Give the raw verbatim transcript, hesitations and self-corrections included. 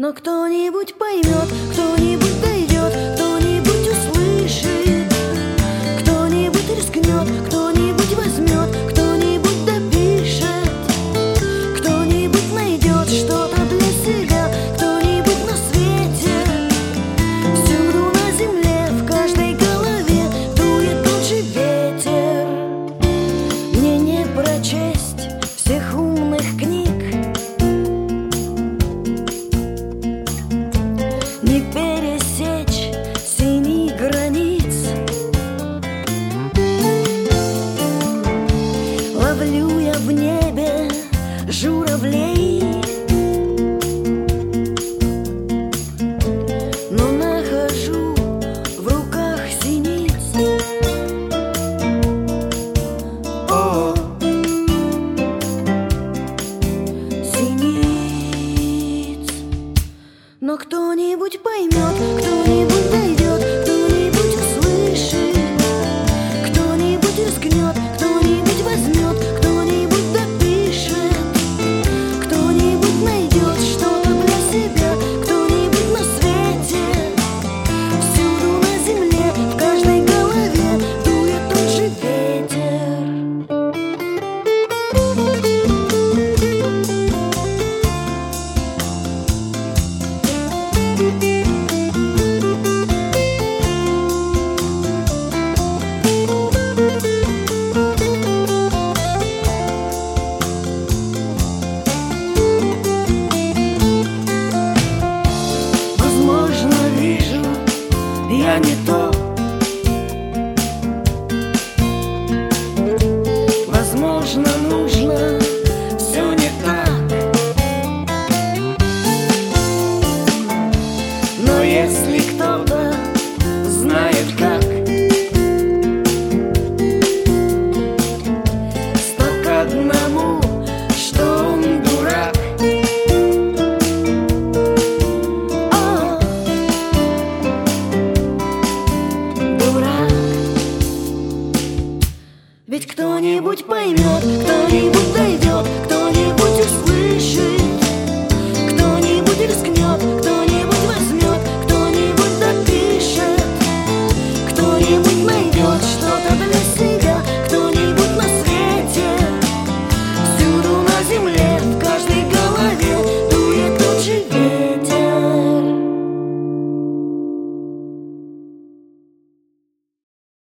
Но кто-нибудь поймет, кто-нибудь дойдет, кто-нибудь услышит, кто-нибудь рискнет, кто-нибудь возьмет, кто-нибудь допишет, кто-нибудь найдет что-то для себя, кто-нибудь на свете. Всюду на земле, в каждой голове дует тот же ветер. Мне не прочесть всех умных книг, не пересечь синих границ. Ловлю я в небе журавлей, но нахожу в руках синиц. О, синиц. Но кто-нибудь поймет, кто-нибудь дойдет, кто-нибудь услышит, кто-нибудь рискнет, кто-нибудь возьмет, кто-нибудь допишет, кто-нибудь найдет что-то для себя, кто-нибудь на свете. Всюду на земле, в каждой голове дует тот же ветер. Возможно, вижу я не то,